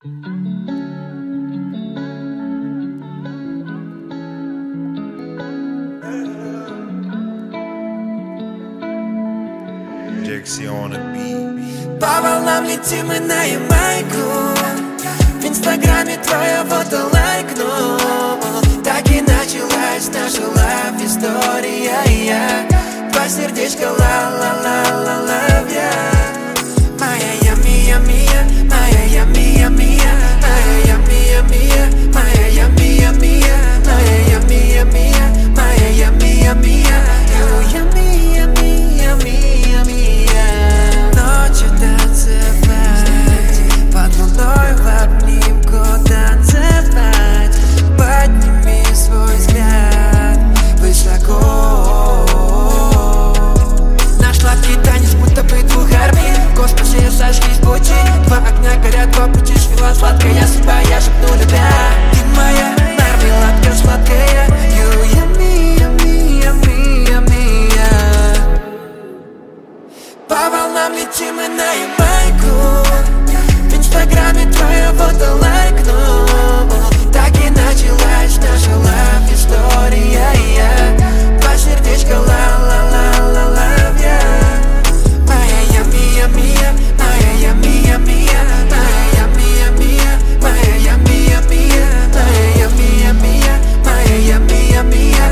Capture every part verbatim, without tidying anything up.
По волнам летим мы на Ямайку. В инстаграме твоя фото лайкну. Так и началась наша лав-история. Два сердечка ла-ла-ла-ла-ла-ла-я. Моя ями-ями-я, моя ями-ями-я, моя ями-ями-я, моя ями-ями-я, моя ями-ями-я, моя ями-ями-я, ями-ями-ями-ями-я. Ночью танцевать, под луной в обнимку танцевать. Подними свой взгляд высоко. Наш сладкий танец будто бы двух армий. В космосе сошлись пути. Два огня горят, два пути свела сладкая судьба. Я шепну любя, ты моя мармеладка сладкая. You yummy, yummy, yummy, yummy, yeah. По волнам летим мы на Ямайку. В инстаграме твое фото лайкну. Так и началась наша лав-история. Два сердечка ла-ла-ла-ла-ла-я. Моя ями-ями-я, моя ями-ями-я, моя ями-ями-я, моя ями-ями-я, моя ями-ями-я, моя ями-ями-я,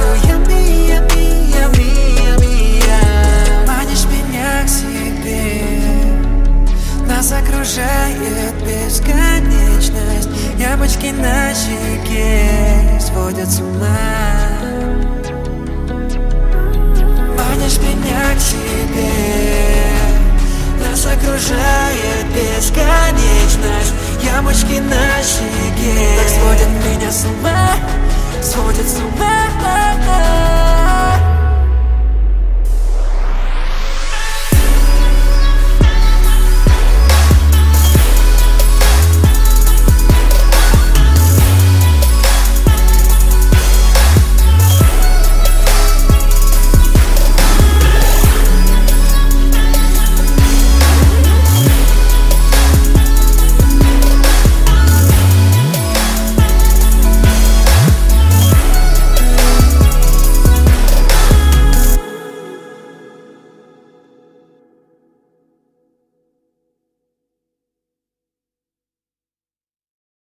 ями-ями-ями-ями-я. Манишь меня к себе, нас окружает бесконечность. Ямочки на щеке сводят с ума. Манишь меня к себе, нас окружает бесконечность. Ямочки на щеке так сводят меня с ума.